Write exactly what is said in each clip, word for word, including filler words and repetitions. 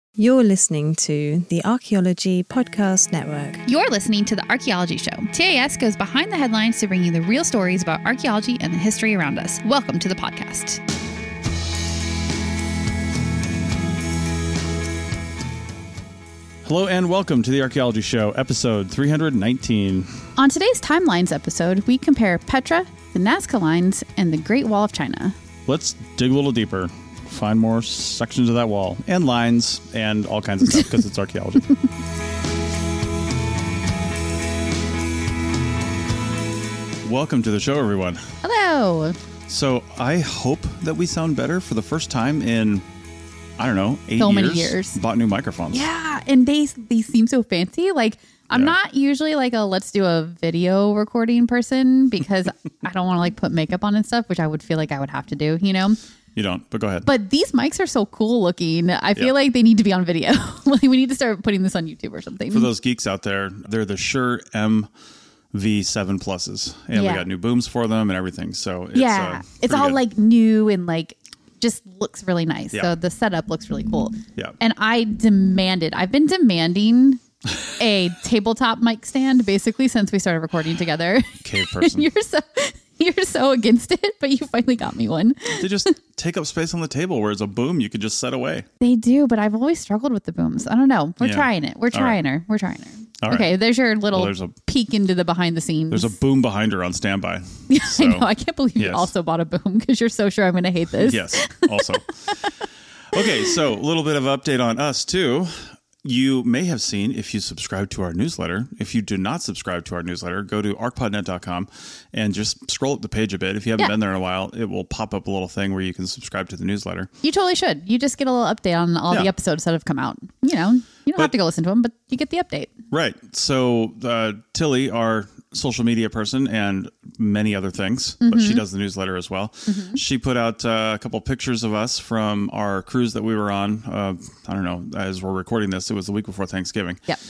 You're listening to the Archaeology Podcast Network. You're listening to The Archaeology Show. T A S goes behind the headlines to bring you the real stories about archaeology and the history around us. Welcome to the podcast. Hello and welcome to The Archaeology Show, episode three hundred nineteen. On today's Timelines episode, we compare Petra, the Nazca Lines, and the Great Wall of China. Let's dig a little deeper. Find more sections of that wall and lines and all kinds of stuff because it's archaeology. Welcome to the show, everyone. Hello. So I hope that we sound better for the first time in, I don't know, eight so years. many years. Bought new microphones. Yeah, and they they seem so fancy. Like, I'm Yeah. not usually like a let's do a video recording person because I don't want to like put makeup on and stuff, which I would feel like I would have to do, you know? You don't, but go ahead. But these mics are so cool looking. I feel Yeah. like they need to be on video. Like, we need to start putting this on YouTube or something. For those geeks out there, they're the Shure M V seven Pluses. And Yeah. we got new booms for them and everything. So it's, yeah, uh, it's pretty all good. like new and like just looks really nice. Yeah. So the setup looks really cool. Yeah. And I demanded, I've been demanding a tabletop mic stand basically since we started recording together. Cave person. You're so you're so against it, but you finally got me one. They just take up space on the table, whereas a boom you could just set away. They do, but I've always struggled with the booms. I don't know. We're Yeah. trying it. We're All trying right. her. We're trying her. All right. Okay, there's your little Well, there's a- peek into the behind the scenes. There's a boom behind her on standby. So, I know. I can't believe you yes. also bought a boom because you're so sure I'm going to hate this. Yes, also. Okay, so a little bit of update on us, too. You may have seen, if you subscribe to our newsletter, if you do not subscribe to our newsletter, go to arc pod net dot com and just scroll up the page a bit. If you haven't Yeah. been there in a while, it will pop up a little thing where you can subscribe to the newsletter. You totally should. You just get a little update on all Yeah. the episodes that have come out. You know, you don't But- have to go listen to them, but you get the update. Right. So uh, Tilly, our social media person, and many other things, but she does the newsletter as well. She put out uh, a couple pictures of us from our cruise that we were on. Uh, I don't know, as we're recording this, it was the week before Thanksgiving. Yep.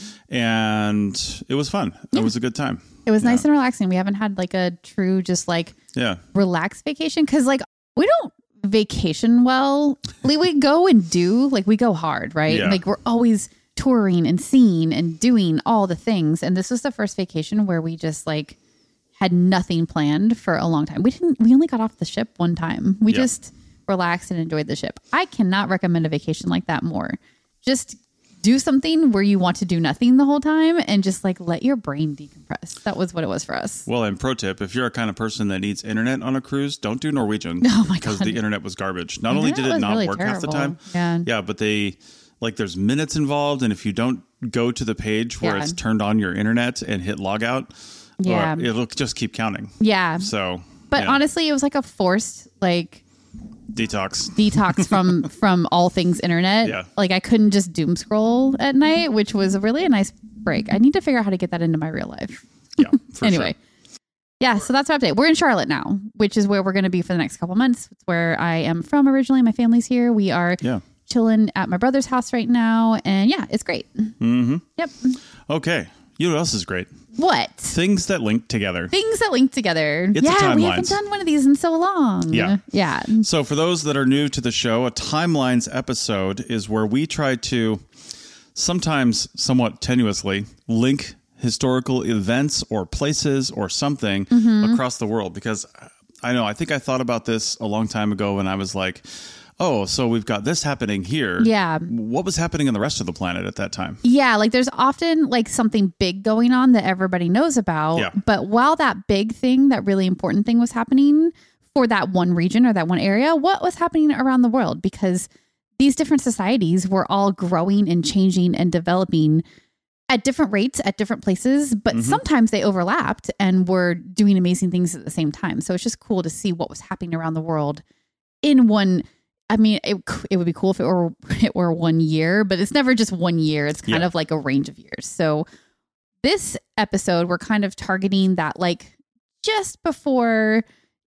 And it was fun. It was a good time. It was nice and relaxing. We haven't had like a true, just like Yeah. relaxed vacation because like we don't vacation well. Like, we go and do, like we go hard, right? Yeah. Like we're always touring and seeing and doing all the things. And this was the first vacation where we just like had nothing planned for a long time. We didn't, we only got off the ship one time. We Yeah. just relaxed and enjoyed the ship. I cannot recommend a vacation like that more. Just do something where you want to do nothing the whole time and just like let your brain decompress. That was what it was for us. Well, and pro tip, if you're a kind of person that needs internet on a cruise, don't do Norwegian. Oh my Because God. the internet was garbage. Not only did Internet it was not really work half the terrible. time. Yeah. Yeah, but they, like there's minutes involved. And if you don't go to the page where Yeah. it's turned on your internet and hit log out, Yeah. or it'll just keep counting. Yeah. So, But yeah. honestly, it was like a forced like detox. detox from from all things internet. Yeah. Like I couldn't just doom scroll at night, which was really a nice break. I need to figure out how to get that into my real life. Yeah. For Anyway. sure. Yeah, so that's our update. We're in Charlotte now, which is where we're going to be for the next couple months. It's where I am from originally. My family's here. We are Yeah. chilling at my brother's house right now. And yeah, it's great. Mm-hmm. Yep. Okay. You know what else is great? What? Things that link together. Things that link together. It's a yeah, we haven't timelines. done one of these in so long. Yeah. Yeah. So for those that are new to the show, a timelines episode is where we try to sometimes somewhat tenuously link historical events or places or something Mm-hmm. across the world. Because I know, I think I thought about this a long time ago when I was like, oh, so we've got this happening here. Yeah. What was happening on the rest of the planet at that time? Yeah, like there's often like something big going on that everybody knows about. Yeah. But while that big thing, that really important thing was happening for that one region or that one area, what was happening around the world? Because these different societies were all growing and changing and developing at different rates at different places, but Mm-hmm. sometimes they overlapped and were doing amazing things at the same time. So it's just cool to see what was happening around the world in one. I mean, it, it would be cool if it were it were one year, but it's never just one year. It's kind Yeah. of like a range of years. So this episode, we're kind of targeting that like just before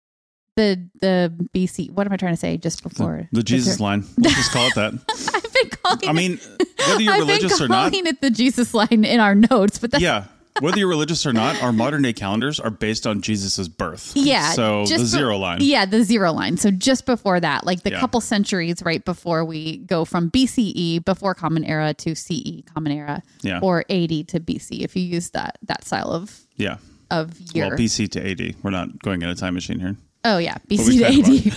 the the B C. What am I trying to say? Just before The Jesus line. Let's just call it that. I've been calling. I mean, whether you're I've religious been or not. calling it the Jesus line in our notes, but that's Yeah. Whether you're religious or not, our modern day calendars are based on Jesus's birth. Yeah. So the zero be- line. Yeah, the zero line. So just before that, like the Yeah. couple centuries right before we go from B C E, before Common Era, to C E, Common Era, Yeah. or A D to B C, if you use that that style of Yeah. of year. Well, B C to A D. We're not going in a time machine here. Oh, yeah. B What C we to A said D.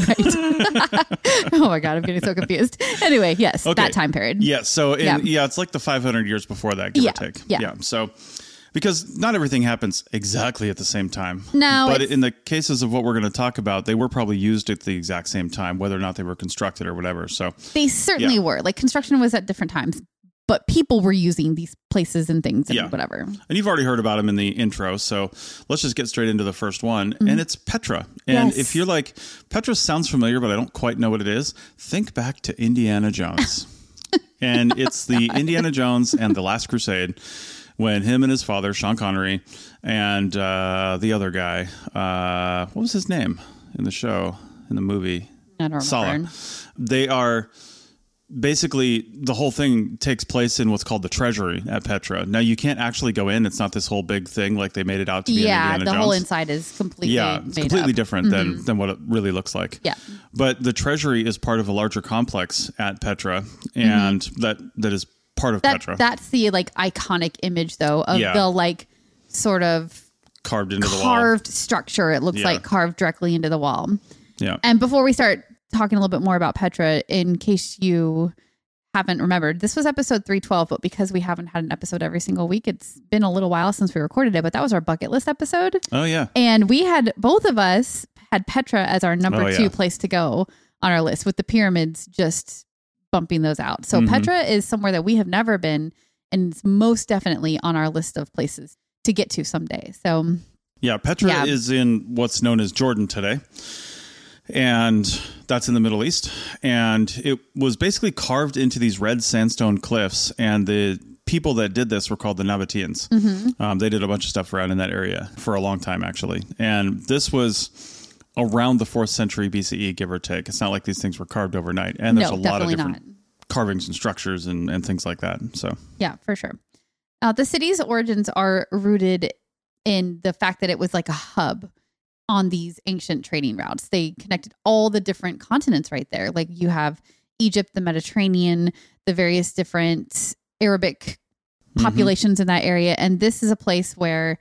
Right. Oh, my God. I'm getting so confused. Anyway, yes, Okay. that time period. Yeah. So, in, Yeah. yeah. it's like the five hundred years before that, give Yeah, or take. yeah. So, because not everything happens exactly at the same time. No, But it's- in the cases of what we're going to talk about, they were probably used at the exact same time, whether or not they were constructed or whatever. So, They certainly Yeah. were. Like construction was at different times, but people were using these places and things and Yeah. whatever. and you've already heard about them in the intro. So let's just get straight into the first one. And it's Petra. And Yes. if you're like, Petra sounds familiar, but I don't quite know what it is, think back to Indiana Jones. And it's the Indiana Jones and the Last Crusade, when him and his father, Sean Connery, and uh, the other guy, uh, what was his name in the show, in the movie? I don't remember. Sala. They are basically, the whole thing takes place in what's called the treasury at Petra. Now, you can't actually go in. It's not this whole big thing like they made it out to be Yeah, in the Indiana whole Jones. inside is completely Yeah, it's made completely up. different than, than what it really looks like. Yeah. But the treasury is part of a larger complex at Petra, and that that is part of That, Petra, that's the like iconic image though of Yeah. the like sort of carved into the wall. carved structure. It looks Yeah. like carved directly into the wall. Yeah. And before we start talking a little bit more about Petra, in case you haven't remembered, this was episode three twelve, but because we haven't had an episode every single week, it's been a little while since we recorded it, but that was our bucket list episode. Oh, yeah. And we had, both of us had Petra as our number Oh, yeah. two place to go on our list, with the pyramids just bumping those out. So Mhm. Petra is somewhere that we have never been, and it's most definitely on our list of places to get to someday. So Yeah, Petra Yeah. is in what's known as Jordan today. And that's in the Middle East. And it was basically carved into these red sandstone cliffs. And the people that did this were called the Nabateans. Mm-hmm. Um, they did a bunch of stuff around in that area for a long time, actually. And this was around the fourth century B C E, give or take. It's not like these things were carved overnight. And there's no, a lot of definitely different not. carvings and structures and, and things like that. So, Yeah, for sure. Uh, the city's origins are rooted in the fact that it was like a hub on these ancient trading routes. They connected all the different continents right there. Like you have Egypt, the Mediterranean, the various different Arabic populations in that area. And this is a place where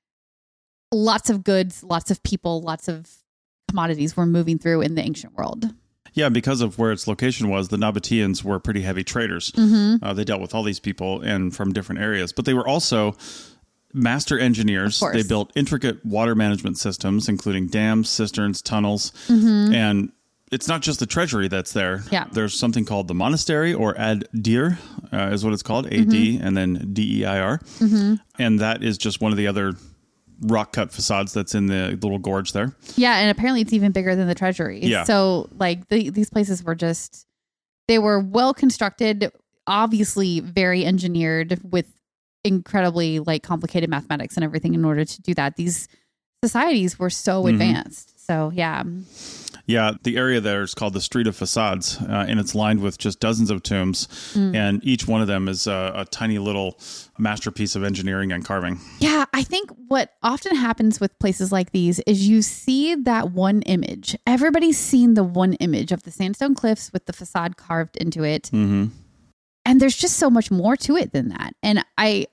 lots of goods, lots of people, lots of commodities were moving through in the ancient world. yeah, because of where its location was, the Nabateans were pretty heavy traders. Uh, they dealt with all these people and from different areas, but they were also master engineers. Of course. They built intricate water management systems, including dams, cisterns, tunnels, and it's not just the treasury that's there. Yeah. There's something called the monastery, or Ad Dir, uh, is what it's called, A D, and then D E I R. And that is just one of the other rock cut facades that's in the little gorge there. Yeah, and apparently it's even bigger than the treasury. Yeah. So like the, these places were just, they were well constructed, obviously very engineered with incredibly like complicated mathematics and everything in order to do that. These societies were so advanced. So yeah. Yeah, the area there is called the Street of Facades, uh, and it's lined with just dozens of tombs, and each one of them is a, a tiny little masterpiece of engineering and carving. Yeah, I think what often happens with places like these is you see that one image. Everybody's seen the one image of the sandstone cliffs with the facade carved into it. Mm-hmm. And there's just so much more to it than that. And I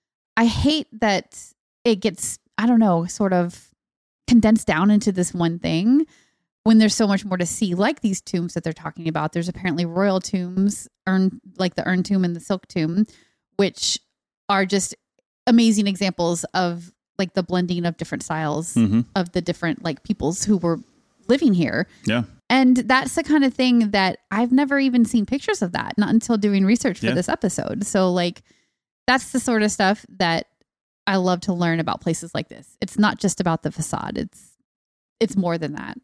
I hate that it gets, I don't know, sort of condensed down into this one thing when there's so much more to see, like these tombs that they're talking about. There's apparently royal tombs, urn, like the urn tomb and the silk tomb, which are just amazing examples of like the blending of different styles Mm-hmm. of the different like peoples who were living here. Yeah. And that's the kind of thing that I've never even seen pictures of that, not until doing research for Yeah. this episode. So like, that's the sort of stuff that I love to learn about places like this. It's not just about the facade. It's, it's more than that.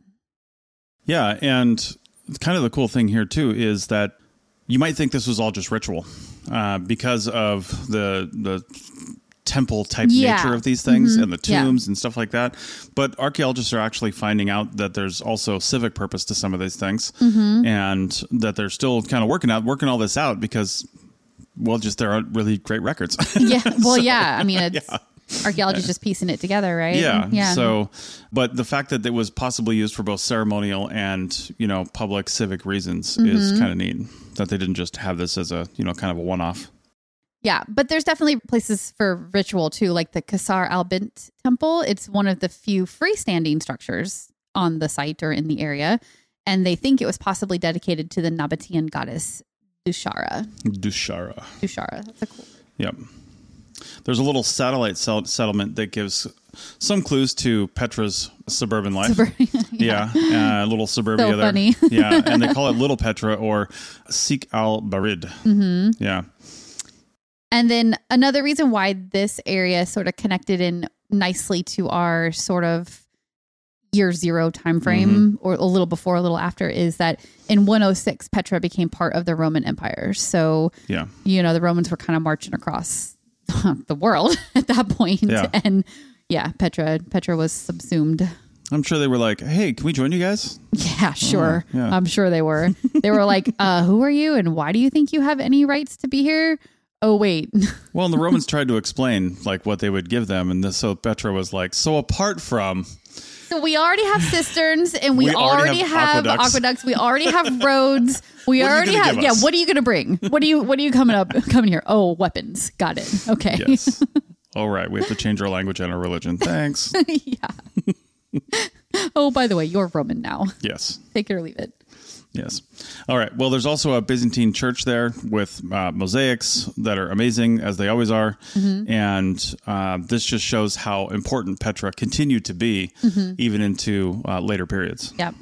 Yeah, and kind of the cool thing here too is that you might think this was all just ritual uh, because of the the temple type Yeah. nature of these things Mhm. and the Yeah. tombs and stuff like that. But archaeologists are actually finding out that there's also civic purpose to some of these things, Mm-hmm. and that they're still kind of working out working all this out because, well, just there aren't really great records. Yeah. Well, yeah. I mean, it's, Yeah. Archaeologists just piecing it together, right? Yeah. Yeah. So, but the fact that it was possibly used for both ceremonial and, you know, public civic reasons mm-hmm. is kind of neat. That they didn't just have this as a, you know, kind of a one-off. Yeah, but there's definitely places for ritual too, like the Qasr al-Bint temple. It's one of the few freestanding structures on the site or in the area. And they think it was possibly dedicated to the Nabatean goddess Dushara. Dushara. Dushara. That's a cool word. Yep. There's a little satellite sel- settlement that gives some clues to Petra's suburban life. Subur- yeah, yeah uh, little suburbia so there. Funny. Yeah, and they call it Little Petra or Sik al-Barid. Mm-hmm. Yeah. And then another reason why this area sort of connected in nicely to our sort of year zero time frame, mm-hmm. or a little before, a little after, is that in one oh six, Petra became part of the Roman Empire. So, yeah, you know, the Romans were kind of marching across the world at that point. Yeah. And yeah, Petra, Petra was subsumed. I'm sure they were like, hey, can we join you guys? Yeah, sure. Oh, yeah. I'm sure they were. They were like, uh, who are you? And why do you think you have any rights to be here? Oh, wait. Well, and the Romans tried to explain like what they would give them. And this, so Petra was like, so apart from... So we already have cisterns and we, we already, already have, have aqueducts. aqueducts. We already have roads. We already have... Yeah, what are you going to bring? What are you What are you coming up, coming here? Oh, weapons. Got it. Okay. Yes. All right. We have to change our language and our religion. Thanks. Yeah. Oh, by the way, you're Roman now. Yes. Take it or leave it. Yes. All right. Well, there's also a Byzantine church there with uh, mosaics that are amazing, as they always are. Mm-hmm. And uh, this just shows how important Petra continued to be, mm-hmm. even into uh, later periods. Yep.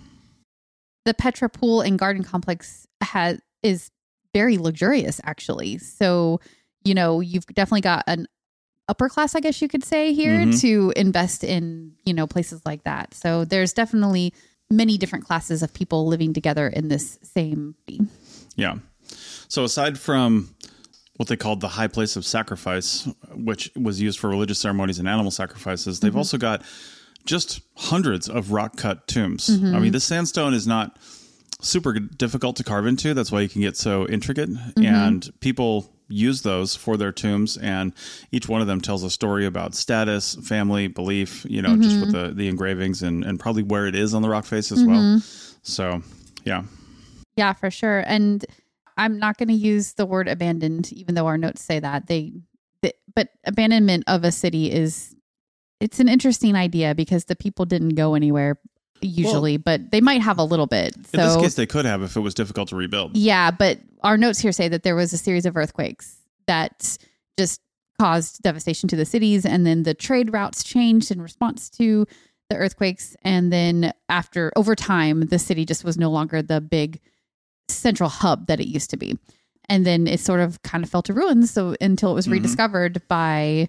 The Petra pool and garden complex has is very luxurious, actually. So, you know, you've definitely got an upper class, I guess you could say, here mm-hmm. to invest in, you know, places like that. So there's definitely many different classes of people living together in this same city. Yeah. So aside from what they called the high place of sacrifice, which was used for religious ceremonies and animal sacrifices, they've mm-hmm. also got just hundreds of rock cut tombs. Mm-hmm. I mean, this sandstone is not super difficult to carve into. That's why you can get so intricate. Mm-hmm. And people use those for their tombs, and each one of them tells a story about status, family, belief, you know, mm-hmm. just with the, the engravings and, and probably where it is on the rock face as mm-hmm. well. So, yeah. Yeah, for sure. And I'm not going to use the word abandoned, even though our notes say that. They, they, but abandonment of a city is, it's an interesting idea because the people didn't go anywhere usually, well, but they might have a little bit. So, in this case, they could have if it was difficult to rebuild. Yeah, but our notes here say that there was a series of earthquakes that just caused devastation to the cities, and then the trade routes changed in response to the earthquakes. And then after, over time, the city just was no longer the big central hub that it used to be. And then it sort of kind of fell to ruins so until it was mm-hmm. rediscovered by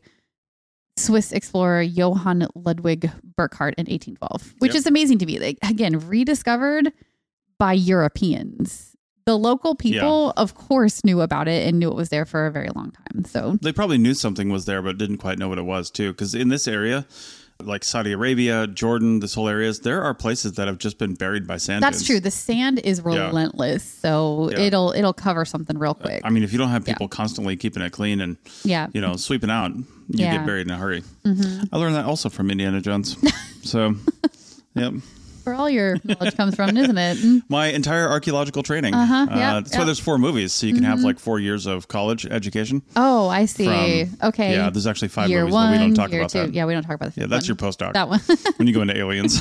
Swiss explorer Johann Ludwig Burckhardt in eighteen twelve, which yep. is amazing to me. Like, again, rediscovered by Europeans. The local people, yeah. of course, knew about it and knew it was there for a very long time. So they probably knew something was there, but didn't quite know what it was, too. Because in this area, like Saudi Arabia, Jordan, this whole areas, there are places that have just been buried by sand. That's dunes. true. The sand is relentless, yeah. so yeah. it'll it'll cover something real quick. I mean, if you don't have people yeah. constantly keeping it clean and yeah. you know sweeping out, you yeah. get buried in a hurry. Mm-hmm. I learned that also from Indiana Jones. So, yep. Where all your knowledge comes from, isn't it? My entire archaeological training. Uh-huh, uh, yep, that's yep. why there's four movies, so you can mm-hmm. have like four years of college education. Oh, I see. From, okay. Yeah, there's actually five year movies, one, but we don't talk year about two. that. Yeah, we don't talk about the Yeah, that's one. your postdoc. That one. When you go into aliens.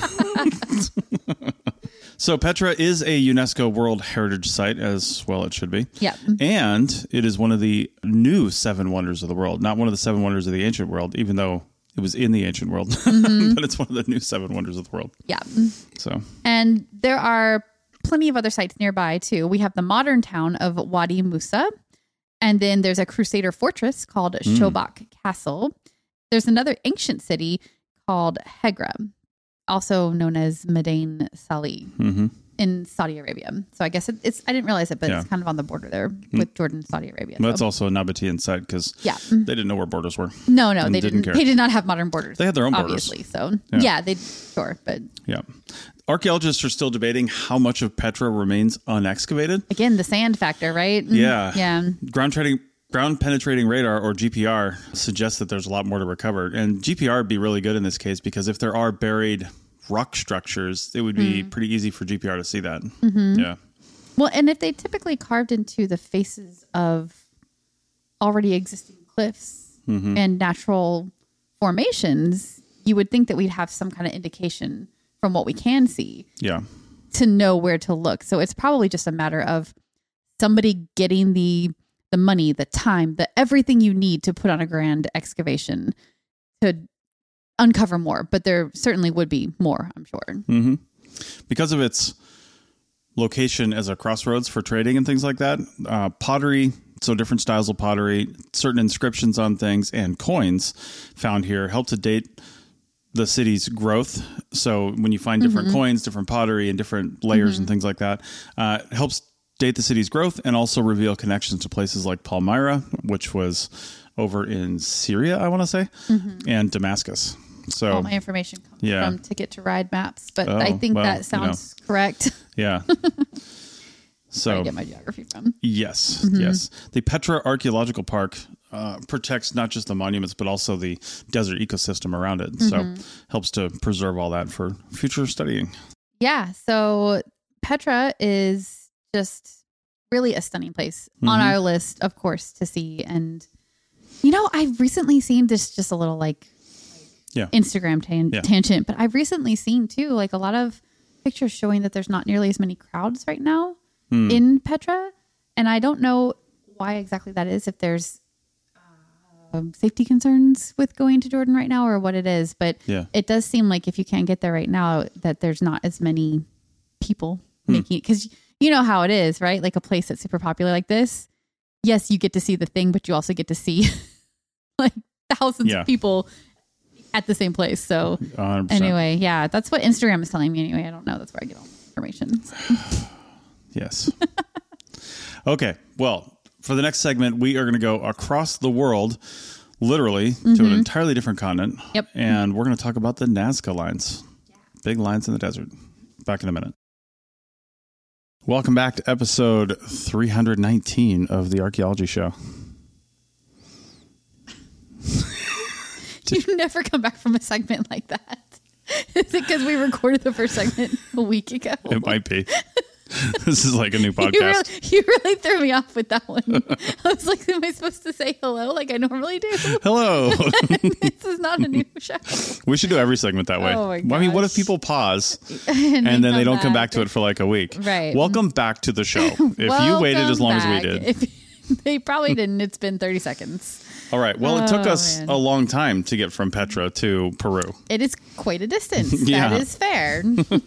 So Petra is a UNESCO World Heritage Site, as well it should be. Yeah. And it is one of the new seven wonders of the world, not one of the seven wonders of the ancient world, even though it was in the ancient world, mm-hmm. but it's one of the new seven wonders of the world. Yeah. So, and there are plenty of other sites nearby too. We have the modern town of Wadi Musa, and then there's a Crusader fortress called mm. Shobak Castle. There's another ancient city called Hegra, also known as Madain Salih mm-hmm. in Saudi Arabia. So I guess it, it's, I didn't realize it, but yeah. it's kind of on the border there with mm. Jordan and Saudi Arabia. Well, that's so. also a Nabatean site because yeah. they didn't know where borders were. No, no, they didn't, didn't. care. They did not have modern borders. They had their own obviously, borders. So yeah. yeah, they sure, but yeah. Archaeologists are still debating how much of Petra remains unexcavated. Again, the sand factor, right? Yeah. Yeah. Ground trading ground penetrating radar, or G P R, suggests that there's a lot more to recover. And G P R would be really good in this case because if there are buried rock structures, it would be mm. pretty easy for G P R to see that. Mm-hmm. Yeah. Well, and if they typically carved into the faces of already existing cliffs mm-hmm. and natural formations, you would think that we'd have some kind of indication from what we can see. Yeah. To know where to look. So it's probably just a matter of somebody getting the the money, the time, the everything you need to put on a grand excavation to uncover more. But there certainly would be more, I'm sure. Mm-hmm. Because of its location as a crossroads for trading and things like that, uh, pottery, so different styles of pottery, certain inscriptions on things, and coins found here help to date the city's growth. So when you find different mm-hmm. coins, different pottery, and different layers mm-hmm. and things like that, uh, it helps date the city's growth and also reveal connections to places like Palmyra, which was over in Syria, I want to say, mm-hmm. and Damascus. So all my information comes yeah. from Ticket to Ride maps, but oh, I think well, that sounds you know. correct. Yeah. So where I get my geography from. Yes, mm-hmm. yes. The Petra Archaeological Park uh, protects not just the monuments, but also the desert ecosystem around it. Mm-hmm. So helps to preserve all that for future studying. Yeah. So Petra is just really a stunning place mm-hmm. on our list, of course, to see. And, you know, I've recently seen this just a little like yeah. Instagram tan- yeah. tangent, but I've recently seen too, like a lot of pictures showing that there's not nearly as many crowds right now mm. in Petra. And I don't know why exactly that is, if there's uh, safety concerns with going to Jordan right now or what it is. But yeah. it does seem like if you can't get there right now, that there's not as many people mm. making it. Because you know how it is, right? Like a place that's super popular like this. Yes, you get to see the thing, but you also get to see like thousands yeah. of people at the same place. So one hundred percent. Anyway, yeah, that's what Instagram is telling me anyway. I don't know. That's where I get all the information. Yes. Okay. Well, for the next segment, we are going to go across the world, literally mm-hmm. to an entirely different continent. Yep. And we're going to talk about the Nazca lines. Yeah. Big lines in the desert. Back in a minute. Welcome back to episode three hundred nineteen of the Archaeology Show. You never come back from a segment like that. Is it because we recorded the first segment a week ago? It might be. This is like a new podcast. You really, you really threw me off with that one. I was like, am I supposed to say hello like I normally do? Hello. This is not a new show. We should do every segment that way. Oh my gosh. I mean, what if people pause and, and then they don't back. come back to it for like a week? Right. Welcome back to the show. If you waited as long back. as we did. If, they probably didn't. It's been thirty seconds. All right. Well, it took oh, us man. a long time to get from Petra to Peru. It is quite a distance. Yeah. That is fair.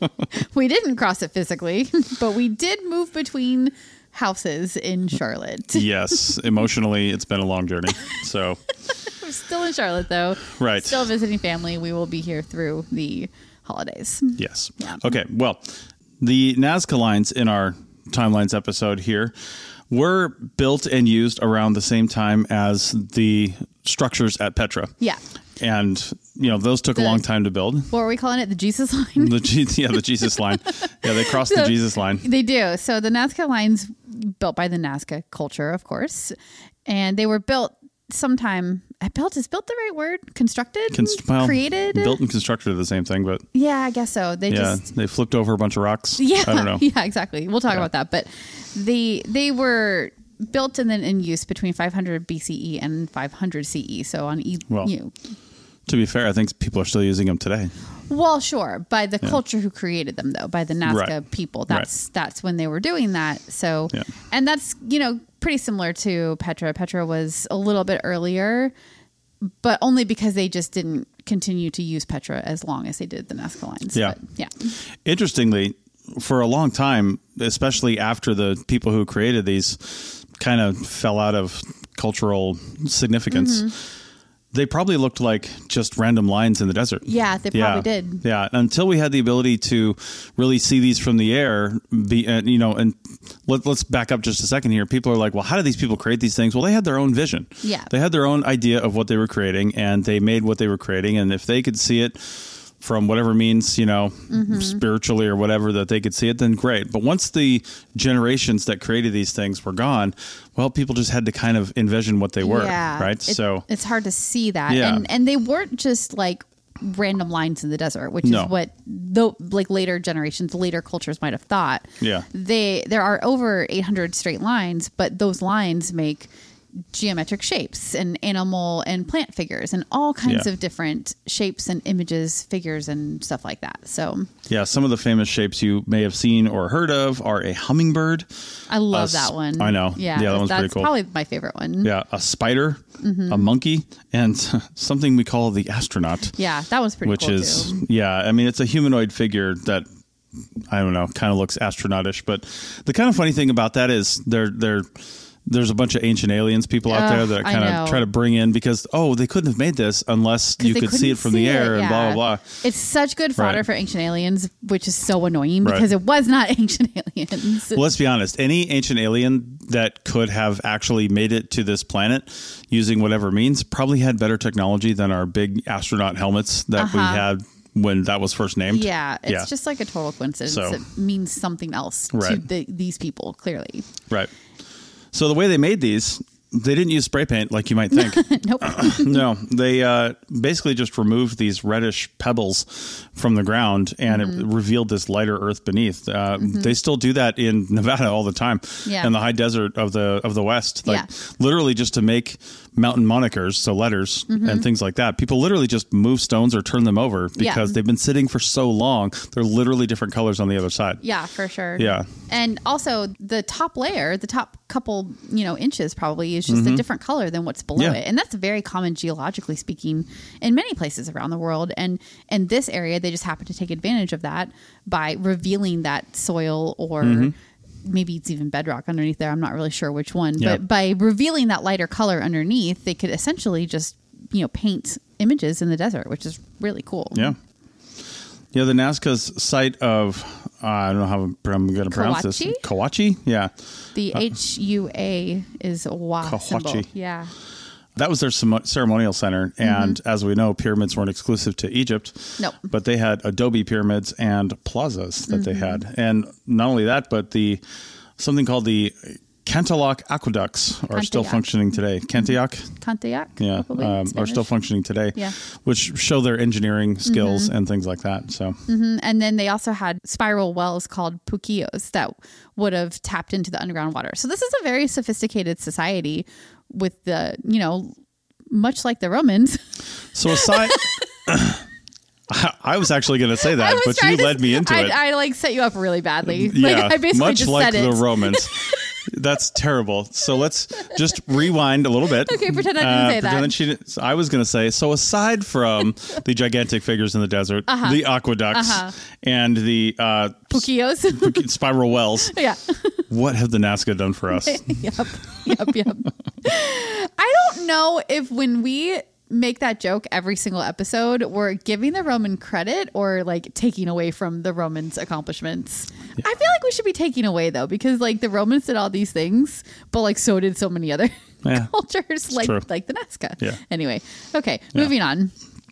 We didn't cross it physically, but we did move between houses in Charlotte. Yes. Emotionally, it's been a long journey. So we're still in Charlotte, though. Right. Still visiting family. We will be here through the holidays. Yes. Yeah. Okay. Well, the Nazca lines in our timelines episode here were built and used around the same time as the structures at Petra. Yeah. And, you know, those took the, a long time to build. What were we calling it? The Jesus line? The G- Yeah, the Jesus line. Yeah, they crossed so, the Jesus line. They do. So the Nazca lines, built by the Nazca culture, of course. And they were built sometime... Built is built the right word? Constructed? Const- well, created? Built and constructed are the same thing, but... Yeah, I guess so. They yeah, just... they flipped over a bunch of rocks. Yeah, I don't know. Yeah, exactly. We'll talk yeah. about that. But they they were built and then in use between five hundred B C E and five hundred C E. So on e- well, you know, to be fair, I think people are still using them today. Well, sure. By the yeah. culture who created them, though, by the Nazca right. people. That's right. that's when they were doing that. So, yeah. and that's, you know, pretty similar to Petra. Petra was a little bit earlier, but only because they just didn't continue to use Petra as long as they did the Nazca lines. Yeah. But, yeah. Interestingly, for a long time, especially after the people who created these kind of fell out of cultural significance, mm-hmm. they probably looked like just random lines in the desert. Yeah, they probably yeah. did. Yeah, until we had the ability to really see these from the air, be, uh, you know, and let, let's back up just a second here. People are like, well, how did these people create these things? Well, they had their own vision. Yeah. They had their own idea of what they were creating, and they made what they were creating. And if they could see it from whatever means, you know, Mm-hmm. spiritually or whatever, that they could see it, then great. But once the generations that created these things were gone, well, people just had to kind of envision what they were, Yeah, right? It- so it's hard to see that. Yeah. And and they weren't just like random lines in the desert, which No. is what the like later generations, later cultures might have thought. Yeah. They there are over eight hundred straight lines, but those lines make geometric shapes and animal and plant figures and all kinds Yeah. of different shapes and images, figures and stuff like that. So yeah, some of the famous shapes you may have seen or heard of are a hummingbird. I love Uh, that one. I know. Yeah, Yeah, that one's that's pretty cool. probably my favorite one. Yeah, a spider, Mm-hmm. a monkey, and something we call the astronaut. Yeah, that was pretty which cool is too. yeah, I mean, it's a humanoid figure that I don't know, kind of looks astronautish. But the kind of funny thing about that is they're they're there's a bunch of ancient aliens people out Ugh, there that I kind know. of try to bring in because oh, they couldn't have made this unless you They could see couldn't it from see the air it, and blah yeah. blah blah. It's such good fodder Right. for ancient aliens, which is so annoying Right. because it was not ancient aliens. Well, let's be honest. Any ancient alien that could have actually made it to this planet using whatever means probably had better technology than our big astronaut helmets that we Uh-huh. had when that was first named. Yeah, it's Yeah. just like a total coincidence. So- It means something else to Right. the, these people, clearly. Right. So the way they made these, they didn't use spray paint like you might think. Nope. No, they uh, basically just removed these reddish pebbles from the ground and Mm-hmm. it revealed this lighter earth beneath. Uh, They still do that in Nevada all the time, Yeah. in the high desert of the of the West. Like Yeah. literally just to make mountain monikers, so letters Mm-hmm. and things like that. People literally just move stones or turn them over because Yeah. they've been sitting for so long. They're literally different colors on the other side. Yeah, for sure. Yeah. And also the top layer, the top couple, you know, inches probably is just a different color than what's below Mm-hmm. Yeah. it. And that's very common geologically speaking in many places around the world. And in this area, they just happen to take advantage of that by revealing that soil or Mm-hmm. maybe it's even bedrock underneath there. I'm not really sure which one, Yeah. but by revealing that lighter color underneath, they could essentially just, you know, paint images in the desert, which is really cool. Yeah. Yeah, the Nazca's site of, uh, I don't know how I'm going to pronounce this. Kawachi? Kawachi? Yeah. The H U A is a Wa symbol. Kawachi. Yeah. That was their cemo- ceremonial center. And as we know, pyramids weren't exclusive to Egypt. Nope. But they had adobe pyramids and plazas that they had. And not only that, but the something called the Cantiloc aqueducts are still Cantiac. functioning today. Cantioch? Cantiac, Yeah, probably, in um, are Spanish. still functioning today, Yeah. which show their engineering skills and things like that. So, Mhm. And then they also had spiral wells called puquillos that would have tapped into the underground water. So this is a very sophisticated society with the, you know, much like the Romans. so aside, I, I was actually going to say I that, was but trying you to- led me into I, it. I like set you up really badly. Yeah, like, I basically much just like said the it. Romans. That's terrible. So let's just rewind a little bit. Okay, pretend I didn't say that. pretend She didn't, so I was going to say, so aside from the gigantic figures in the desert, the aqueducts, Uh-huh. and the uh, Puquillos. spiral wells, Yeah. what have the Nazca done for us? yep. Yep. Yep. I don't know if when we make that joke every single episode, we're giving the Roman credit or like taking away from the Romans' accomplishments. I feel like we should be taking away though, because like the Romans did all these things, but like so did so many other Yeah, cultures, like true. like the Nazca. Yeah. Anyway, okay, Yeah. moving on.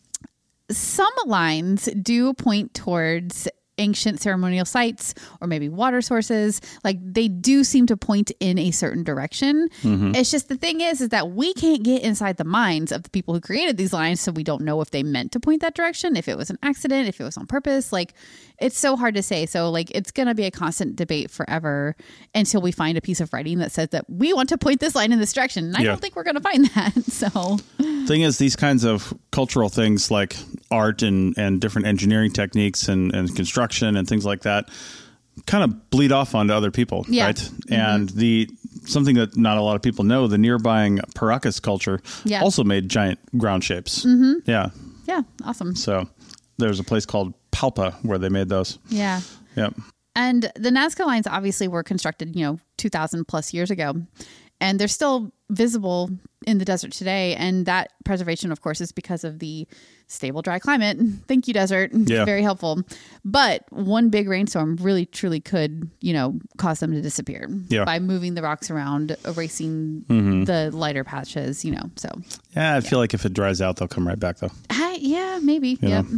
Some lines do point towards ancient ceremonial sites or maybe water sources. Like they do seem to point in a certain direction. Mm-hmm. It's just the thing is, is that we can't get inside the minds of the people who created these lines. So we don't know if they meant to point that direction, if it was an accident, if it was on purpose. Like it's so hard to say. So like it's going to be a constant debate forever until we find a piece of writing that says that we want to point this line in this direction. And I Yeah. don't think we're going to find that. So Thing is, these kinds of cultural things like art and, and different engineering techniques and, and construction and things like that kind of bleed off onto other people, Yeah. right? Mm-hmm. And the something that not a lot of people know, the nearby Paracas culture Yeah. also made giant ground shapes. Mm-hmm. Yeah. yeah, awesome. So there's a place called Palpa where they made those. Yeah. Yep. And the Nazca lines obviously were constructed, you know, two thousand plus years ago. And they're still visible in the desert today. And that preservation, of course, is because of the stable, dry climate. Thank you, desert. Yeah. Very helpful. But one big rainstorm really, truly could, you know, cause them to disappear Yeah. by moving the rocks around, erasing Mm-hmm. the lighter patches, you know. So, Yeah, I feel like if it dries out, they'll come right back, though. uh, yeah, maybe. You Yep. know.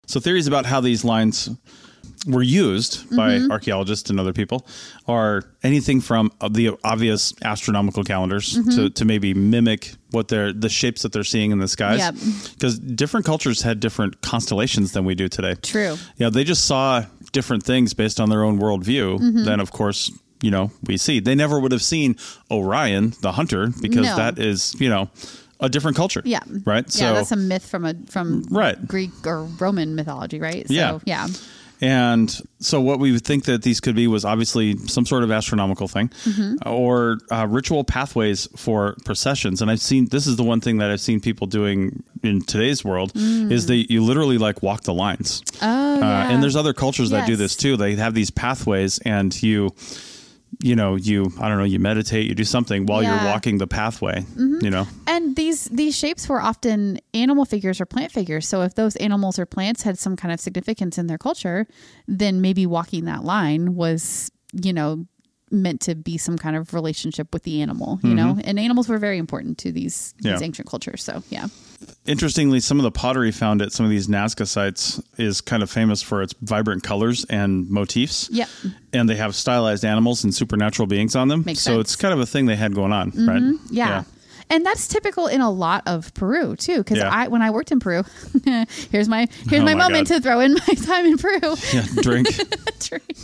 So theories about how these lines were used by Mm-hmm. archaeologists and other people are anything from the obvious astronomical calendars Mm-hmm. to, to maybe mimic what they're the shapes that they're seeing in the skies. Yep. Because different cultures had different constellations than we do today. True. Yeah, they just saw different things based on their own worldview. Mm-hmm. Then, of course, you know, we see. They never would have seen Orion, the hunter, because No. that is, you know, a different culture. Yeah. Right? Yeah, that's a myth from a from Right. Greek or Roman mythology, right? So, Yeah. yeah. And so what we would think that these could be was obviously some sort of astronomical thing Mm-hmm. or uh, ritual pathways for processions. And I've seen, this is the one thing that I've seen people doing in today's world is that you literally like walk the lines. Mm. Oh, yeah. Uh, and there's other cultures that do Yes. this too. They have these pathways and you, you know, you, I don't know, you meditate, you do something while Yeah. you're walking the pathway, you know? And these these shapes were often animal figures or plant figures. So if those animals or plants had some kind of significance in their culture, then maybe walking that line was, you know, meant to be some kind of relationship with the animal, you know? And animals were very important to these, these Yeah. ancient cultures. So, yeah. Interestingly, some of the pottery found at some of these Nazca sites is kind of famous for its vibrant colors and motifs. Yep. And they have stylized animals and supernatural beings on them. Makes so sense. it's kind of a thing they had going on, right? Yeah. And that's typical in a lot of Peru too, because Yeah. I when I worked in Peru, here's my here's Oh my, my moment God. to throw in my time in Peru. Yeah, drink. Drink.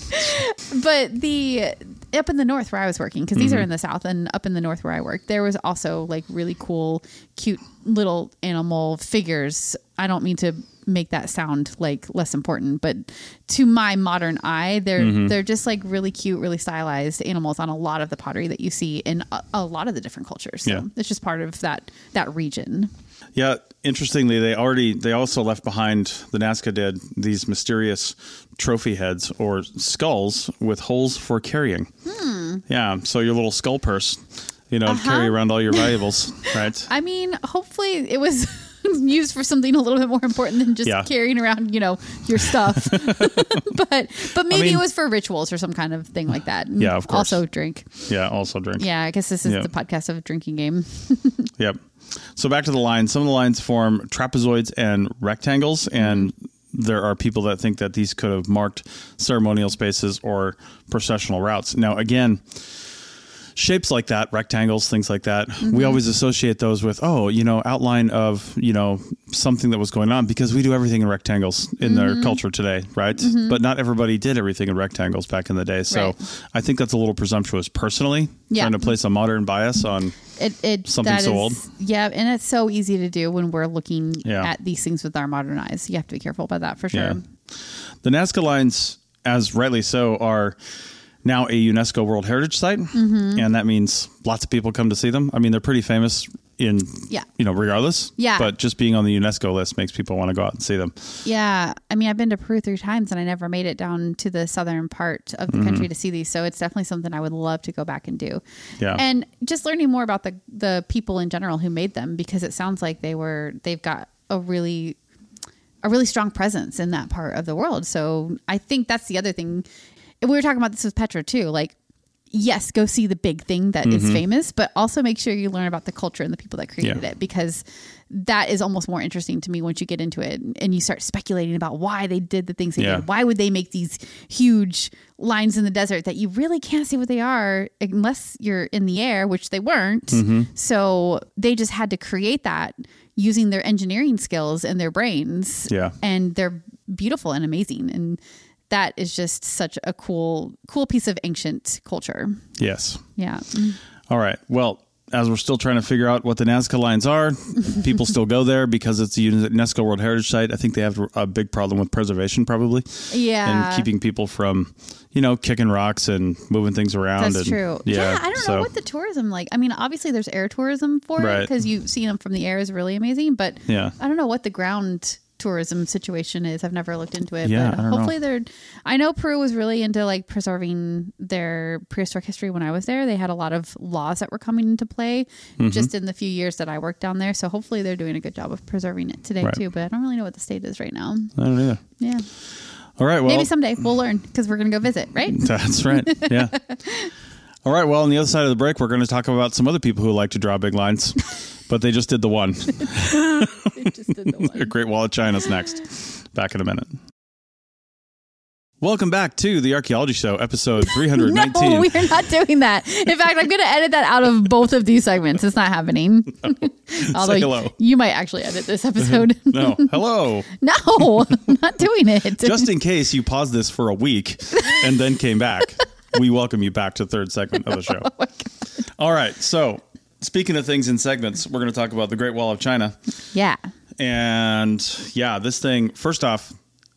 But the up in the north where I was working, because these Mm-hmm. are in the south, and up in the north where I worked, there was also like really cool, cute little animal figures. I don't mean to make that sound like less important, but to my modern eye, they're Mm-hmm. they're just like really cute, really stylized animals on a lot of the pottery that you see in a, a lot of the different cultures. So Yeah. it's just part of that that region. Yeah, interestingly, they already they also left behind, the Nazca did, these mysterious trophy heads or skulls with holes for carrying. Hmm. Yeah, so your little skull purse, you know, to Uh-huh. carry around all your valuables, right? I mean, hopefully it was used for something a little bit more important than just Yeah. carrying around, you know, your stuff. but but maybe mean- it was for rituals or some kind of thing like that. And Yeah, of course. Also drink. Yeah, also drink. Yeah, I guess this is Yeah. the podcast of a drinking game. Yep. So back to the lines. Some of the lines form trapezoids and rectangles, and there are people that think that these could have marked ceremonial spaces or processional routes. Now, again, shapes like that, rectangles, things like that, we always associate those with, oh, you know, outline of, you know, something that was going on, because we do everything in rectangles in their culture today, right? But not everybody did everything in rectangles back in the day. So Right. I think that's a little presumptuous personally, Yeah. trying to place a modern bias on. It, it Something that so is- old. Yeah, and it's so easy to do when we're looking Yeah. at these things with our modern eyes. You have to be careful about that for sure. Yeah. The Nazca lines, as rightly so, are now a UNESCO World Heritage Site, Mm-hmm. and that means lots of people come to see them. I mean, they're pretty famous in, Yeah. you know, regardless. Yeah. But just being on the UNESCO list makes people want to go out and see them. Yeah, I mean, I've been to Peru three times and I never made it down to the southern part of the Mm-hmm. country to see these. So it's definitely something I would love to go back and do. Yeah. And just learning more about the the people in general who made them, because it sounds like they were they've got a really a really strong presence in that part of the world. So I think that's the other thing. We were talking about this with Petra too. Like, yes, go see the big thing that is famous, but also make sure you learn about the culture and the people that created Mm-hmm. Yeah. it, because that is almost more interesting to me once you get into it and you start speculating about why they did the things they Yeah. did. Why would they make these huge lines in the desert that you really can't see what they are unless you're in the air, which they weren't. Mm-hmm. So they just had to create that using their engineering skills and their brains. Yeah. And they're beautiful and amazing. And that is just such a cool, cool piece of ancient culture. Yes. Yeah. All right. Well, as we're still trying to figure out what the Nazca lines are, people still go there because it's a UNESCO World Heritage Site. I think they have a big problem with preservation, probably. Yeah. And keeping people from, you know, kicking rocks and moving things around. That's and, true. Yeah. Yeah, I don't so, know what the tourism like. I mean, obviously there's air tourism for it Right. because you see them from the air is really amazing. But Yeah. I don't know what the ground tourism situation is. I've never looked into it. Yeah, but I don't know. hopefully they're. I know Peru was really into like preserving their prehistoric history when I was there. They had a lot of laws that were coming into play Mm-hmm. just in the few years that I worked down there. So hopefully they're doing a good job of preserving it today Right. too. But I don't really know what the state is right now. I don't either. Yeah, All right. Well, maybe someday we'll learn because we're gonna go visit, right? that's right. Yeah. All right. Well, on the other side of the break, we're going to talk about some other people who like to draw big lines, but they just did the one. They just did the one. Great Wall of China's next. Back in a minute. Welcome back to the Archaeology Show, episode three nineteen. No, we're not doing that. In fact, I'm going to edit that out of both of these segments. It's not happening. No. Although Say hello. You might actually edit this episode. No. Hello. No, I'm not doing it. Just in case you paused this for a week and then came back, we welcome you back to the third segment of the show. Oh my God. All right. So speaking of things in segments, we're going to talk about the Great Wall of China. Yeah. And yeah, this thing, first off,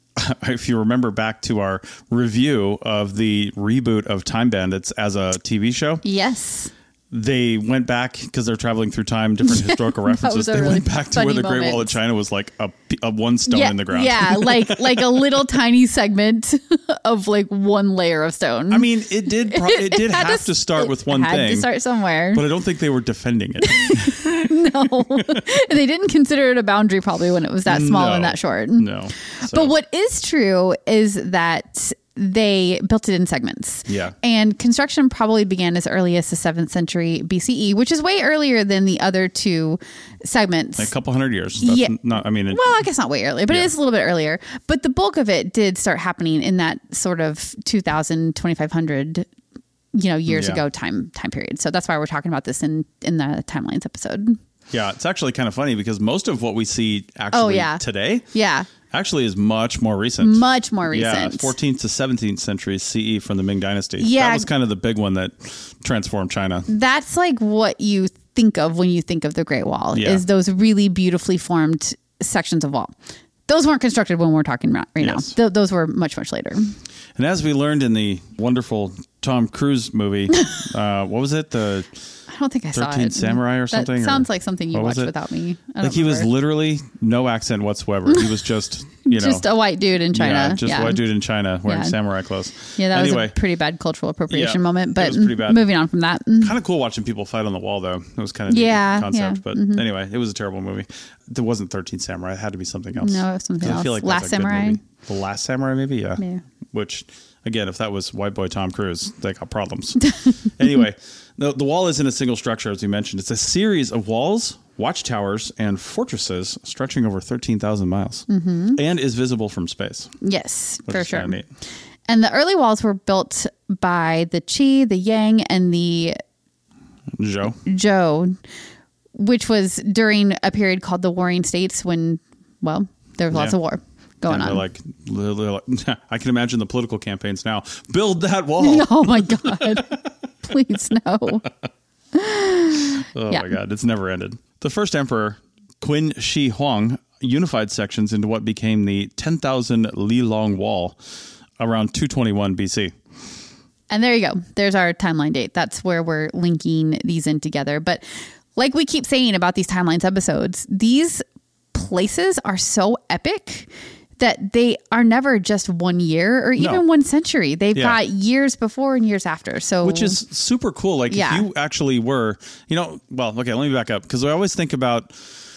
if you remember back to our review of the reboot of Time Bandits as a T V show. Yes. They went back because they're traveling through time, different historical references. They really went back to where the Great moment. Wall of China was like a, a one stone yeah, in the ground. Yeah, like like a little tiny segment of like one layer of stone. I mean, it did pro- it did It had have to, to start it with one had thing. to start somewhere. But I don't think they were defending it. No. They didn't consider it a boundary probably when it was that small No. and that short. No. So, But what is true is that they built it in segments. Yeah. And construction probably began as early as the seventh century B C E, which is way earlier than the other two segments. a couple hundred years. That's Yeah. not, I mean, it, Well, I guess not way earlier, but Yeah. it is a little bit earlier. But the bulk of it did start happening in that sort of two thousand, twenty-five hundred, you know, years Yeah. ago time time period. So that's why we're talking about this in in the timelines episode. yeah, it's actually kind of funny because most of what we see actually Oh, yeah. today Yeah, actually is much more recent. much more Yeah, recent. fourteenth to seventeenth century C E from the Ming Dynasty. Yeah. That was kind of the big one that transformed China. That's like what you think of when you think of the Great Wall, Yeah. is those really beautifully formed sections of wall. Those weren't constructed when we're talking about right Yes. now. Th- those were much, much later. And as we learned in the wonderful Tom Cruise movie, uh, what was it? The I don't think I saw thirteen it. Samurai or something? That or- sounds like something you what was watched it? without me. I don't Like he was remember. literally no accent whatsoever. He was just, you know, just a white dude in China. Yeah, just yeah. white dude in China wearing Yeah. samurai clothes. Yeah, that anyway, was a pretty bad cultural appropriation Yeah, moment. it But was pretty bad. moving on from that. Mm. kind of cool watching people fight on the wall, though. It was kind of Yeah, neat concept. yeah, But mhm. anyway, it was a terrible movie. There wasn't thirteen Samurai. It had to be something else. No, it was something 'Cause I feel else. like Last that's a good Samurai? movie. The Last Samurai, maybe? Yeah. Yeah. Which, again, if that was white boy Tom Cruise, they got problems. Anyway, the, the wall isn't a single structure, as we mentioned. It's a series of walls, watchtowers, and fortresses stretching over thirteen thousand miles Mm-hmm. and is visible from space. Yes, Which for is sure. kinda neat. And the early walls were built by the Qi, the Yang, and the Zhou. Zhou, which was during a period called the Warring States when, well, there was lots Yeah. of war going And on. they're like, they're like, I can imagine the political campaigns now. Build that wall. Oh my God. Please no. Oh Yeah. my God, it's never ended. The first emperor, Qin Shi Huang, unified sections into what became the ten thousand li long wall around two twenty-one B C. And there you go. There's our timeline date. That's where we're linking these in together. But like we keep saying about these timelines episodes, these places are so epic that they are never just one year or even No. one century. They've Yeah. got years before and years after. So Which is super cool. Like Yeah. if you actually were, you know, well, okay, let me back up because I always think about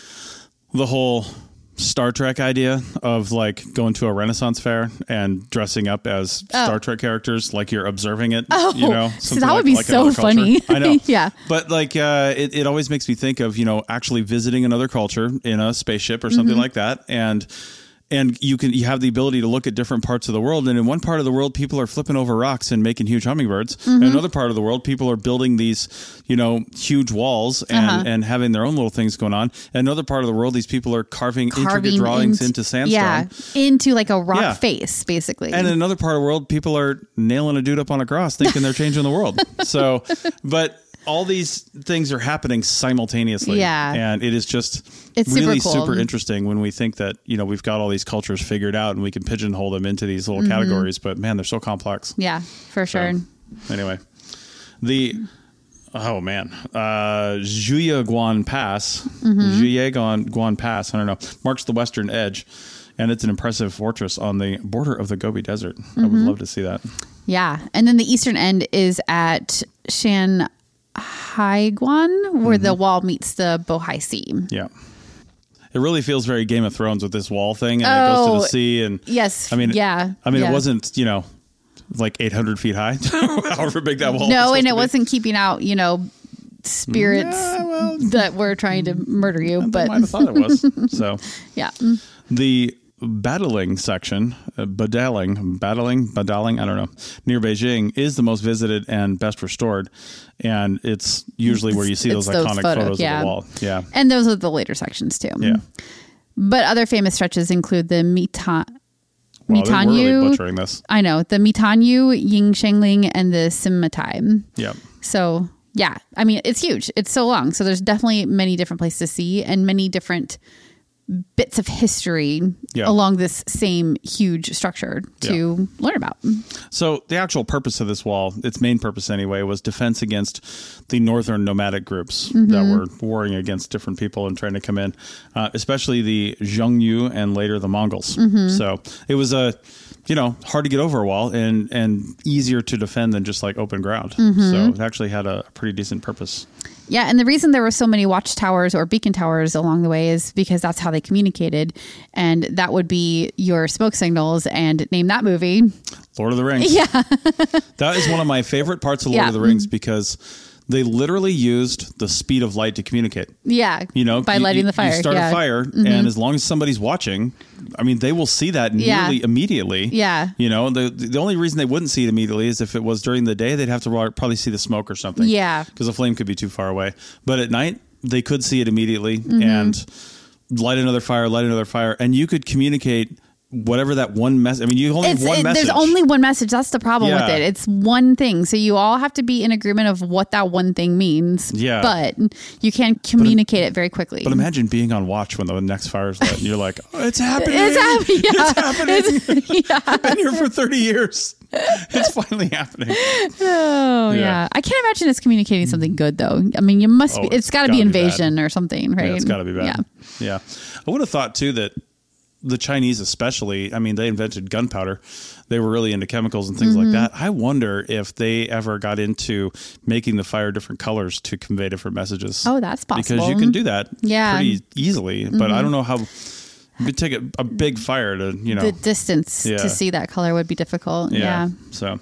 the whole Star Trek idea of like going to a Renaissance fair and dressing up as Star Trek characters, like you're observing it. Oh, you know, so something that would like- be like so another culture. funny. I know. Yeah. But like, uh, it, it always makes me think of, you know, actually visiting another culture in a spaceship or something Mm-hmm. like that. And And you can you have the ability to look at different parts of the world. And in one part of the world, people are flipping over rocks and making huge hummingbirds. Mm-hmm. In another part of the world, people are building these, you know, huge walls and, Uh-huh. and having their own little things going on. In another part of the world, these people are carving, intricate Carving drawings into- into sandstone. Yeah, into like a rock Yeah. face, basically. And in another part of the world, people are nailing a dude up on a cross thinking they're changing the world. So, but all these things are happening simultaneously. Yeah. And it is just It's super really cool. super interesting when we think that, you know, we've got all these cultures figured out and we can pigeonhole them into these little Mm-hmm. categories. But man, they're so complex. yeah, for sure. So, anyway, the, oh man, uh, Juyeguan Pass, Mm-hmm. Juyeguan Guan Pass, I don't know, marks the western edge. And it's an impressive fortress on the border of the Gobi Desert. I would Mm-hmm. love to see that. Yeah. And then the eastern end is at Shan Haiguan, where the wall meets the Bohai Sea. Yeah. It really feels very Game of Thrones with this wall thing, and it goes to Oh, the sea. And Yes. I mean, yeah. I mean, yeah. it wasn't, you know, like eight hundred feet high, however big that wall was. No, supposed and to it be. wasn't keeping out, you know, spirits Yeah, well, that were trying to murder you. I But might have thought it was. So yeah. the Badaling section, uh, Badaling, Badaling, Badaling, I don't know, near Beijing is the most visited and best restored. And it's usually where you see those It's those iconic photos, photos yeah. of the wall. Yeah. And those are the later sections too. Yeah. But other famous stretches include the Mita, Wow, we're Mitanyu. really butchering this. I know, the Mitanyu, Yingshengling, and the Simmatai. Yeah. So, yeah, I mean, it's huge. It's so long. So there's definitely many different places to see and many different bits of history Yeah. along this same huge structure to Yeah. learn about. So the actual purpose of this wall, its main purpose anyway, was defense against the northern nomadic groups Mm-hmm. that were warring against different people and trying to come in, uh, especially the Xiongnu and later the Mongols. Mm-hmm. So it was a, you know, hard to get over a wall and, and easier to defend than just like open ground. Mm-hmm. So it actually had a pretty decent purpose. Yeah, and the reason there were so many watchtowers or beacon towers along the way is because that's how they communicated. And that would be your smoke signals. And name that movie. Lord of the Rings. Yeah. That is one of my favorite parts of Lord Yeah. of the Rings because they literally used the speed of light to communicate. Yeah. You know, by you- lighting you- the fire. You start yeah. a fire, and as long as somebody's watching, I mean, they will see that Yeah. nearly immediately. Yeah. You know, the the only reason they wouldn't see it immediately is if it was during the day, they'd have to wa- probably see the smoke or something. Yeah. Because the flame could be too far away. But at night, they could see it immediately Mm-hmm. and light another fire, light another fire, and you could communicate whatever that one message. I mean, you only It's, have one it- message. there's only one message. That's the problem Yeah. with it. It's one thing. So you all have to be in agreement of what that one thing means. Yeah. But you can communicate it very quickly. But imagine being on watch when the next fire's lit, and you're like, oh, "It's happening! It's happening. Yeah. It's happening! It's- yeah. I've been here for thirty years. It's finally happening." Oh, yeah. Yeah. I can't imagine it's communicating something good, though. I mean, you must Oh, be, it's it's got to be gotta be bad. invasion or something, right? Yeah, it's got to be bad. Yeah. Yeah. I would have thought too that the Chinese, especially, I mean, they invented gunpowder. They were really into chemicals and things Mm-hmm. like that. I wonder if they ever got into making the fire different colors to convey different messages. Oh, that's possible. Because you can do that Yeah. pretty easily. But I don't know how. You could take a, a big fire to, you know. The distance Yeah. to see that color would be difficult. Yeah. Yeah. So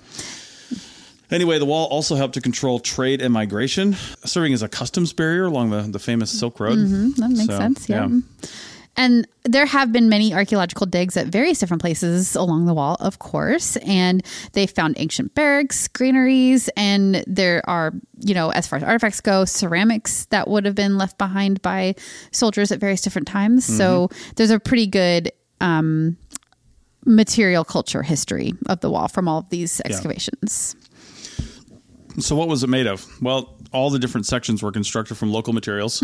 anyway, the wall also helped to control trade and migration, serving as a customs barrier along the, the famous Silk Road. That makes So, sense. Yeah. And there have been many archaeological digs at various different places along the wall, of course. And they found ancient barracks, granaries, and there are, you know, as far as artifacts go, ceramics that would have been left behind by soldiers at various different times. Mm-hmm. So there's a pretty good um, material culture history of the wall from all of these excavations. So what was it made of? Well, all the different sections were constructed from local materials.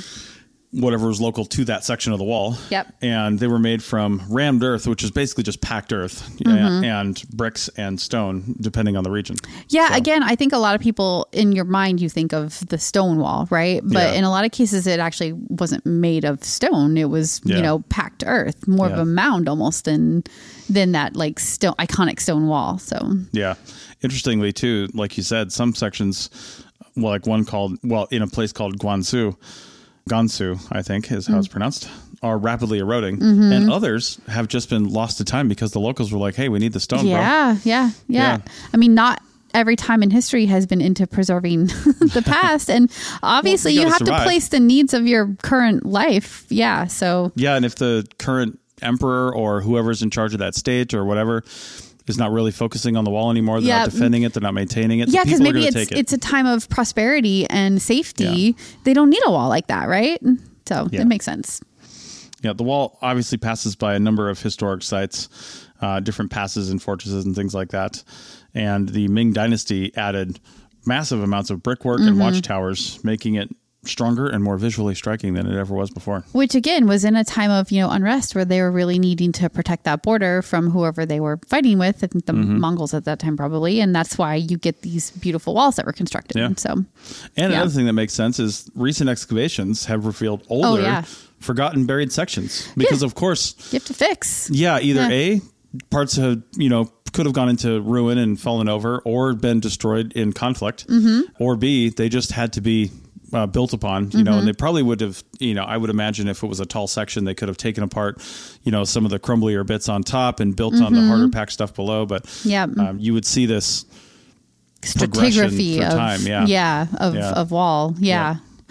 Whatever was local to that section of the wall. Yep. And they were made from rammed earth, which is basically just packed earth, Mm-hmm. and, and bricks and stone, depending on the region. Yeah, So- again, I think a lot of people in your mind, you think of the stone wall, right? But Yeah. in a lot of cases, it actually wasn't made of stone. It was, Yeah. you know, packed earth, more of Yeah. a mound almost than than that like stone iconic stone wall. So Yeah. Interestingly, too, like you said, some sections, well, like one called, well, in a place called Guangzhou, Gansu, I think is how it's pronounced, are rapidly eroding. Mm-hmm. And others have just been lost to time because the locals were like, hey, we need the stone, bro. yeah, yeah, yeah, Yeah. I mean, not every time in history has been into preserving the past, and obviously Well, you you, gotta have survive. to place the needs of your current life. Yeah, so Yeah, and if the current emperor or whoever's in charge of that state or whatever is not really focusing on the wall anymore, they're Yeah. not defending it, they're not maintaining it, the yeah, because people are maybe going to it's take it. it's a time of prosperity and safety. They don't need a wall like that, right? So Yeah. it makes sense. Yeah, the wall obviously passes by a number of historic sites, uh, different passes and fortresses and things like that. And the Ming Dynasty added massive amounts of brickwork Mm-hmm. and watchtowers, making it stronger and more visually striking than it ever was before. Which again was in a time of, you know, unrest where they were really needing to protect that border from whoever they were fighting with. I think the Mm-hmm. Mongols at that time probably, and that's why you get these beautiful walls that were constructed. Yeah. So And Yeah. another thing that makes sense is recent excavations have revealed older, Oh, yeah. forgotten buried sections. Because, Yeah. of course, you have to fix. yeah, either Yeah. A, parts have, you know, could have gone into ruin and fallen over or been destroyed in conflict, Mm-hmm. or B, they just had to be uh, built upon, you know, and they probably would have, you know, I would imagine if it was a tall section, they could have taken apart, you know, some of the crumblier bits on top and built on the harder packed stuff below. But Yeah. um, you would see this progression Stratigraphy through of time. Yeah. yeah of Yeah. of wall. Yeah.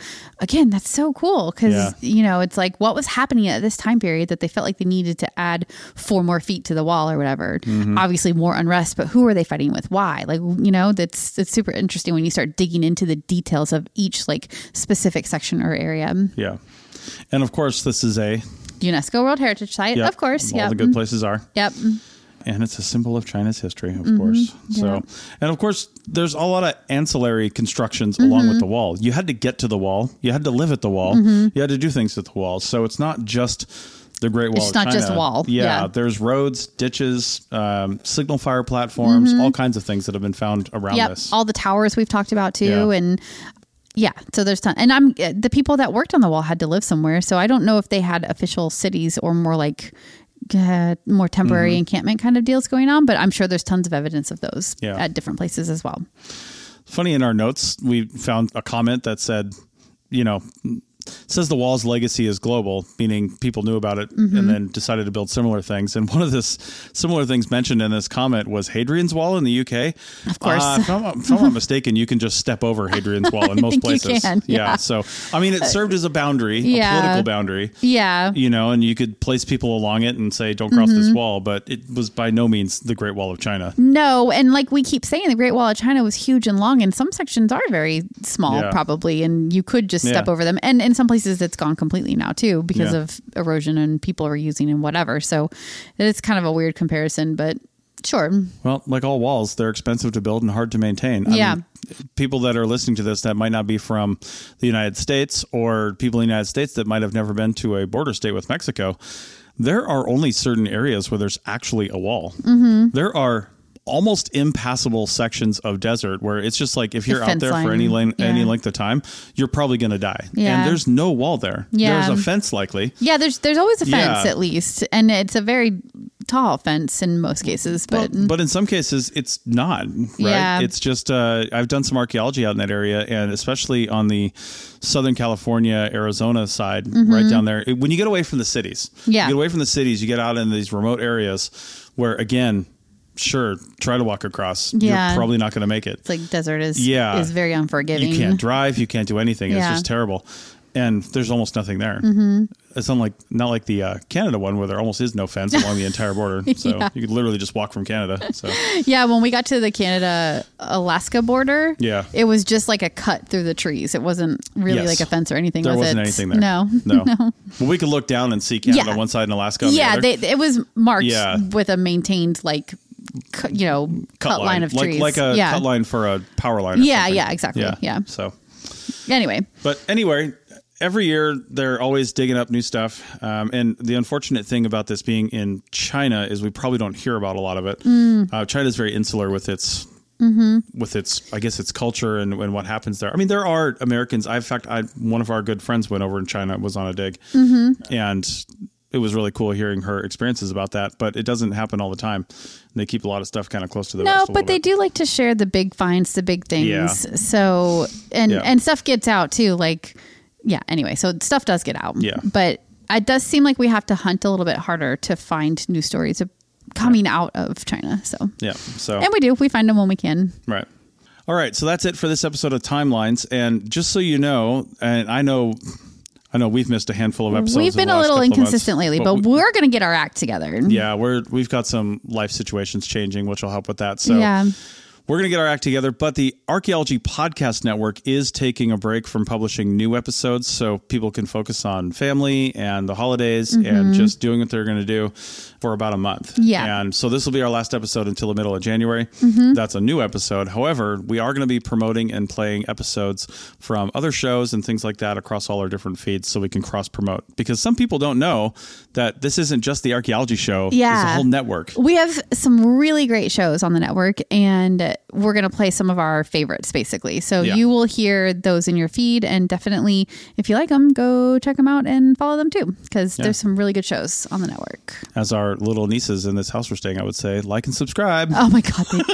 again, that's so cool because, Yeah. you know, it's like what was happening at this time period that they felt like they needed to add four more feet to the wall or whatever. Mm-hmm. Obviously more unrest, but who are they fighting with? Why? Like, you know, that's, it's super interesting when you start digging into the details of each like specific section or area. Yeah. And of course, this is a UNESCO World Heritage Site, yep, of course. all Yep. the good places are. Yep. And it's a symbol of China's history, of Mm-hmm. course. So, Yeah. and of course, there's a lot of ancillary constructions along Mm-hmm. with the wall. You had to get to the wall. You had to live at the wall. Mm-hmm. You had to do things at the wall. So it's not just the Great Wall It's of not China. just wall. Yeah, Yeah. there's roads, ditches, um, signal fire platforms, all kinds of things that have been found around Mm-hmm. Yep. this. All the towers we've talked about too. Yeah. And yeah, so there's ton. And I'm the people that worked on the wall had to live somewhere. So I don't know if they had official cities or more like uh, more temporary Mm-hmm. encampment kind of deals going on. But I'm sure there's tons of evidence of those Yeah. at different places as well. Funny, in our notes, we found a comment that said, you know, says the wall's legacy is global, meaning people knew about it Mm-hmm. and then decided to build similar things. And one of this similar things mentioned in this comment was Hadrian's Wall in the U K. Of course. Uh, if, I'm, if I'm not mistaken, you can just step over Hadrian's Wall in most think you places. can, yeah. So, I mean, it served as a boundary, Yeah. a political boundary. Yeah. You know, and you could place people along it and say, don't cross Mm-hmm. this wall. But it was by no means the Great Wall of China. No, and like we keep saying, the Great Wall of China was huge and long, and some sections are very small, Yeah. probably, and you could just step Yeah. over them. And in some places, it's gone completely now too because Yeah. of erosion and people are using and whatever. So it's kind of a weird comparison, but sure. Well, like all walls, they're expensive to build and hard to maintain. I Yeah. mean, people that are listening to this that might not be from the United States or people in the United States that might have never been to a border state with Mexico, there are only certain areas where there's actually a wall. Mm-hmm. There are almost impassable sections of desert where it's just like if you're out fence there for line. any length, Yeah. any length of time, you're probably going to die. Yeah. And there's no wall there. Yeah. There's a fence likely. Yeah, there's there's always a fence Yeah. at least, and it's a very tall fence in most cases. But Well, but in some cases, it's not, right? Yeah. It's just, uh, I've done some archaeology out in that area, and especially on the Southern California, Arizona side, right down there. It- when you get away from the cities, Yeah. you get away from the cities, you get out in these remote areas where, again, sure, try to walk across. Yeah. You're probably not going to make it. it's like desert is Yeah. is very unforgiving. You can't drive, you can't do anything. It's Yeah. just terrible. And there's almost nothing there. Mm-hmm. It's unlike not like the uh, Canada one where there almost is no fence along the entire border. So Yeah. you could literally just walk from Canada. So Yeah, when we got to the Canada Alaska border, Yeah. it was just like a cut through the trees. It wasn't really Yes. like a fence or anything. there was wasn't it? anything there. No, no. Well, we could look down and see Canada Yeah. on one side and Alaska on the yeah, other. they, it was marked Yeah. with a maintained like, cu- you know, cut, line. of like, trees. like a yeah. cut line for a power line. Or Yeah, something. yeah, exactly. Yeah. So, Anyway, but anyway, every year they're always digging up new stuff. Um, and the unfortunate thing about this being in China is we probably don't hear about a lot of it. Mm. Uh, China is very insular with its. Mm-hmm. With its, I guess, its culture and, and what happens there. I mean, there are Americans. I, in fact, I one of our good friends went over in China, was on a dig, Mm-hmm. and it was really cool hearing her experiences about that. But it doesn't happen all the time. They keep a lot of stuff kind of close to the no, vest. a but little they bit. do like to share the big finds, the big things. Yeah. So and Yeah. and stuff gets out too. Like, yeah. Anyway, so stuff does get out. Yeah. But it does seem like we have to hunt a little bit harder to find new stories of coming out of China. So Yeah. So and we do. We find them when we can. right. All right. So that's it for this episode of Timelines. And just so you know, and I know. I know we've missed a handful of episodes. We've in been the a last little couple of months, inconsistent lately, but we- we're going to get our act together. yeah, we're we've got some life situations changing, which will help with that. So Yeah. we're going to get our act together. But the Archaeology Podcast Network is taking a break from publishing new episodes, so people can focus on family and the holidays and just doing what they're going to do for about a month. Yeah. And so this will be our last episode until the middle of January. That's a new episode. However, we are going to be promoting and playing episodes from other shows and things like that across all our different feeds so we can cross promote. Because some people don't know that this isn't just the archaeology show. Yeah. There's a whole network. We have some really great shows on the network, and we're going to play some of our favorites, basically. So Yeah. you will hear those in your feed, and definitely, if you like them, go check them out and follow them too, because Yeah. there's some really good shows on the network. As our little nieces in this house we're staying, I would say, like and subscribe. Oh my God. They,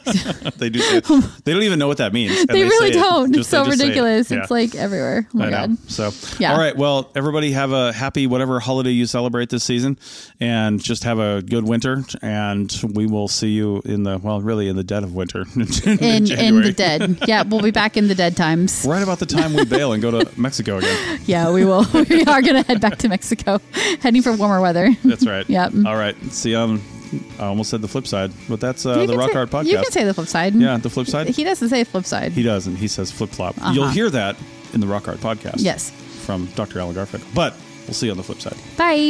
They do. Say, they don't even know what that means. and they really say it. don't. Just- It's so they just say it. ridiculous. Yeah. It's like everywhere. Oh my I know. God. So, Yeah. all right. Well, everybody have a happy whatever holiday you celebrate this season, and just have a good winter. And we will see you in the well, really in the dead of winter. in, in, in the dead. Yeah, we'll be back in the dead times. Right about the time we bail and go to Mexico again. Yeah, we will. We are going to head back to Mexico, heading for warmer weather. That's right. Yep. All right. See, um, I almost said the flip side, but that's uh, You the can Rock say- Hard Podcast. You can say the flip side. Yeah, the flip side. He doesn't say flip side. He doesn't. He says flip flop. Uh-huh. You'll hear that in the Rock Hard Podcast. Yes. From Doctor Alan Garfinkel. But we'll see you on the flip side. Bye.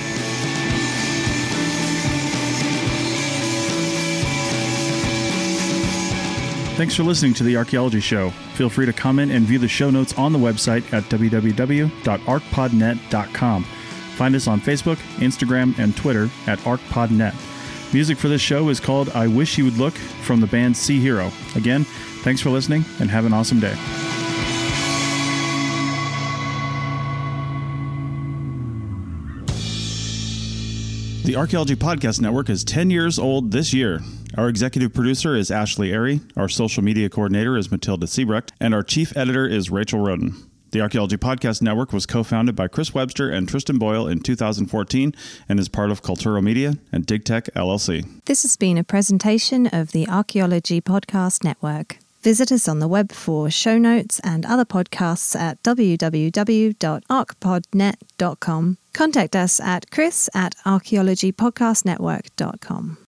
Thanks for listening to The Archaeology Show. Feel free to comment and view the show notes on the website at w w w dot arc pod net dot com. Find us on Facebook, Instagram, and Twitter at ArcPodNet. Music for this show is called I Wish You Would Look from the band Sea Hero. Again, thanks for listening and have an awesome day. The Archaeology Podcast Network is ten years old this year. Our executive producer is Ashley Airy, our social media coordinator is Matilda Siebrecht, and our chief editor is Rachel Roden. The Archaeology Podcast Network was co-founded by Chris Webster and Tristan Boyle in two thousand fourteen and is part of Culturo Media and DigTech L L C. This has been a presentation of the Archaeology Podcast Network. Visit us on the web for show notes and other podcasts at w w w dot arc pod net dot com. Contact us at chris at archaeology podcast network dot com.